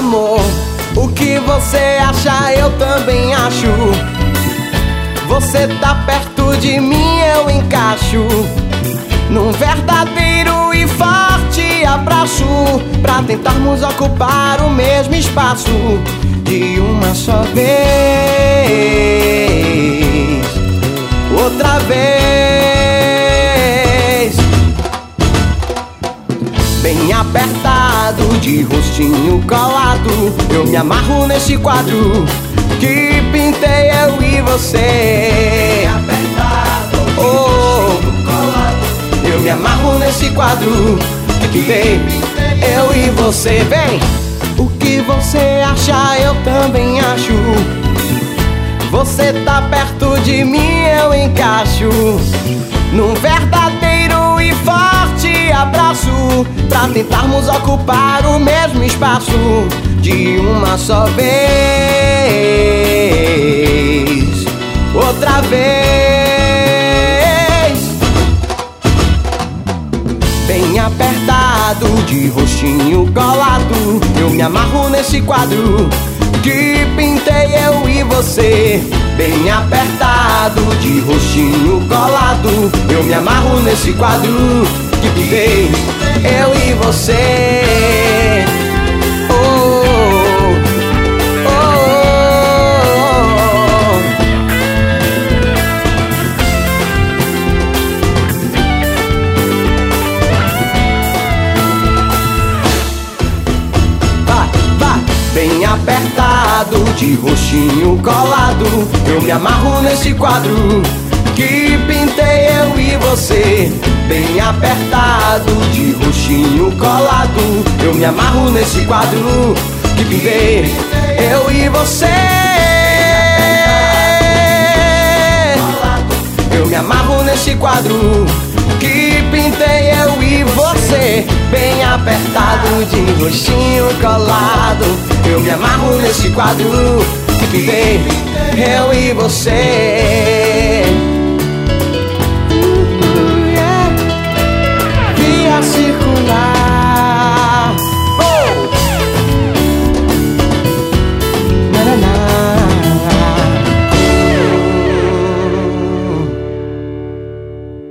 amor. O que você acha, eu também acho. Você tá perto de mim, eu encaixo num verdadeiro e forte abraço, pra tentarmos ocupar o mesmo espaço de uma só vez. Outra vez, bem apertado, de rostinho colado, eu me amarro nesse quadro que pintei eu e você. Apertado, oh, colado, eu me amarro nesse quadro que pintei eu e você. Bem, o que você acha, eu também acho. Você tá perto de mim, eu encaixo num verdadeiro e forte abraço, pra tentarmos ocupar o mesmo espaço de uma só vez. Outra vez, bem apertado, de rostinho colado, eu me amarro nesse quadro que pintei eu e você. Bem apertado, de rostinho colado, eu me amarro nesse quadro que pintei eu e você. Oh, oh, bem apertado, de rostinho colado, eu me amarro nesse quadro que pintei eu e você. Bem apertado, de rostinho colado, eu me amarro nesse quadro que pintei eu e você. Eu me amarro nesse quadro que pintei eu e você. Bem apertado, de rostinho colado, eu me amarro nesse quadro que pintei eu e você. Yeah. Via se